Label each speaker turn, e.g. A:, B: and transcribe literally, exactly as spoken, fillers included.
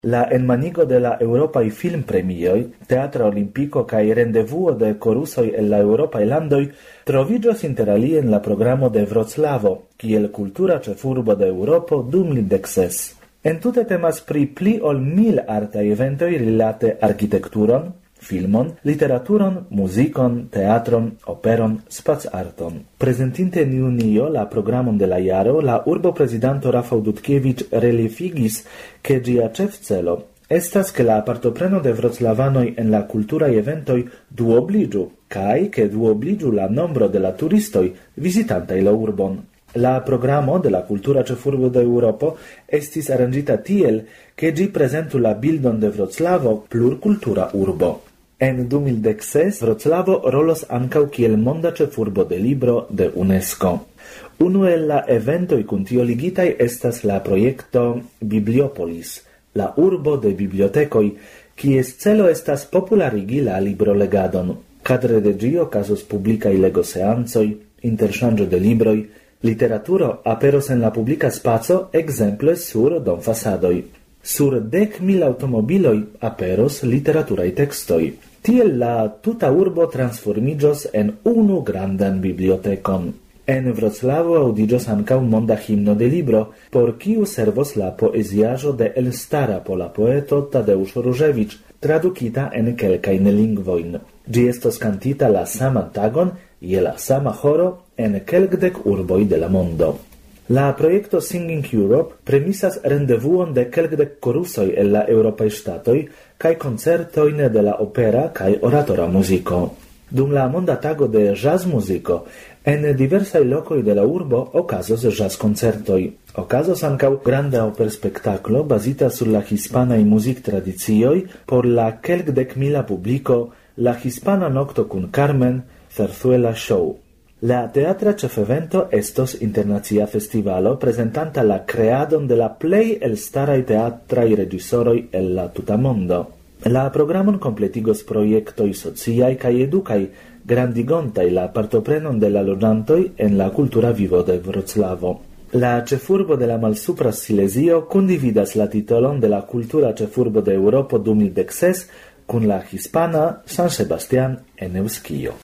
A: La enmanigo de la Europai film premioi, Teatra Olimpico cae rendevuo de corusoi el la Europai landoi trovigios inter alie en la programo de Wroclavo, kiel cultura cefurbo de Europo dum lindexes. Entute temas pri pli ol mil artai eventoi rilate architekturon, filmon, literaturon, muzikon, teatron, operon, spac-arton. Presentinte in junio la programon de la jaro, la urbo presidanto Rafał Dudkiewicz relifigis che gia cef celo estas che la partopreno de Wroclavanoi en la culturai eventoi duobligiu, cae che duobligiu la nombro de la turistoi visitantai la urbon. La programo de la cultura cefurbo de Europo estis arrangita tiel che gi presentu la bildon de Wroclavo plurcultura urbo. En du mil dek-ses Wroclavo rolos ancau kiel monda cefurbo de libro de UNESCO. Unu el la eventoi kun tio ligitai estas la proiecto Bibliopolis, la urbo de bibliotecoi, kies celo estas popularigi la librolegadon. Cadre de gi okazos publicai legoseancoi, interŝanĝo de libroi, literaturo aperos en la publica spaco exemple sur donfasadoi. Sur dek mil automobiloi aperos literaturai textoi. Tiel la tuta urbo transformiĝos en unu grandan bibliotecon. En Wroclavo audiĝos ankaŭ monda himno de libro, por kiu servos la poeziaĵo de elstara pola poeto Tadeusz Różewicz, tradukita en kelkajn lingvojn. Ĝi estos kantita la saman tagon je la sama horo en kelkdek urboj de la mondo. La proiecto Singing Europe premisas rendevuon de kelkdek korusoj el la eŭropaj ŝtatoj kaj koncertojn de la opera kaj oratora muziko. Dum la monda tago de jazz-muziko, en diversaj lokoj de la urbo okazos jazz-koncertoj. Okazos ankaŭ granda operspektaklo bazita sur la hispanaj muzik-tradicioj por la kelkdekmila publiko, la hispana nokto kun Carmen, Zarzuela Show. La teatra ĉefevento estos internacia festivalo presentanta la creadon de la plej elstarae teatraj reĝisoroj el la tuta mondo. La programon kompletigos projektoj sociaj kaj edukaj, grandigontaj la partoprenon de la loĝantoj en la kultura vivo de Wroclavo. La ĉefurbo de la Malsupra Silezio kundividas la titolon de la kultura ĉefurbo de Eŭropo du mil dek-ses kun la hispana San Sebastián en Eŭskio.